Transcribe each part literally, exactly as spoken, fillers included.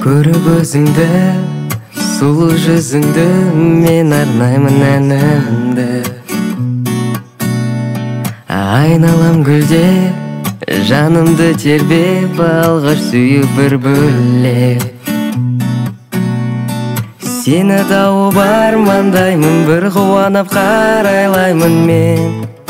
Көріп өзіңді, сұлу жүзіңді, мен арнаймын әнімді. Айналам гүлдеп, жанымды тербеп, алғаш сүйіп бір бөлеп. Сені тауып армандаймын, бір қуанып қарайлаймын мен.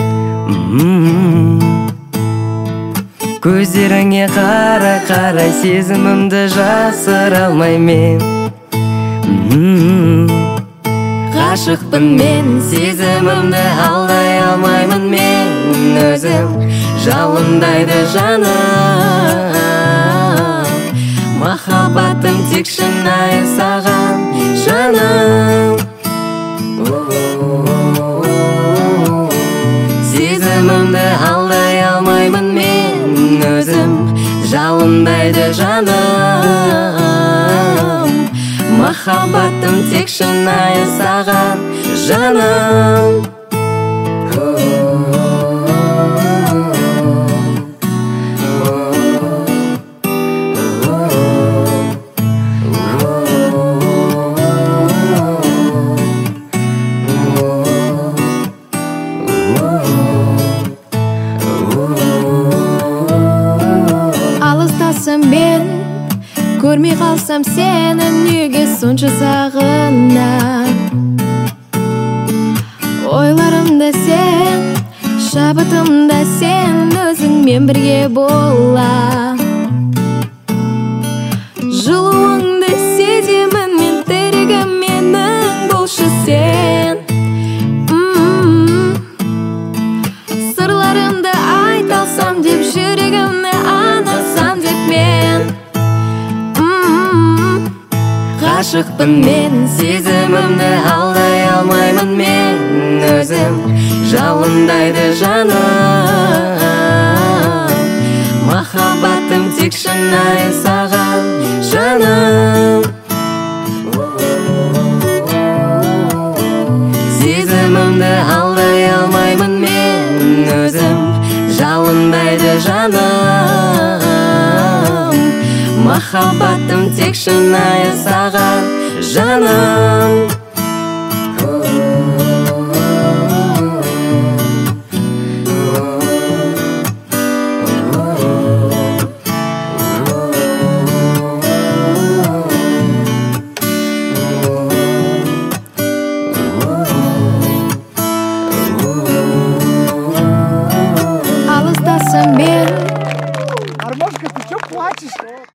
Көздеріңе қара-қарай, сезімімді жасыра алмай мен. Ғашықпын мен, сезімімді алдай алмаймын мен. Өзім жалындайды жаным, махаббатым тек шынайы саған жаным. Сезімімді алдай алмаймын мен, өзім жалындайды жаным, махаббатым тек шынайы саған жаным. Алыстасам мен, көрмей қалсам сені, неге сонша сағынам? Ойларымда сен, шабытымда сен, өзіңмен бірге бола. Жылуыңды сеземін мен, тірегім менің, болшы сен. Сырларымды айта алсам деп, жүрегімді анасам деп мен. Ғашықпын мен, сезімімді алдай алмаймын мен. Өзім жалындайды жаным, махаббатым тек шынайы саған жаным. Сезімімді алдай алмаймын мен. Өзім жалындайды жаным, махаббатым тек шынайы саған жаным. Алыстасам мен. Армошка, ты чё плачешь?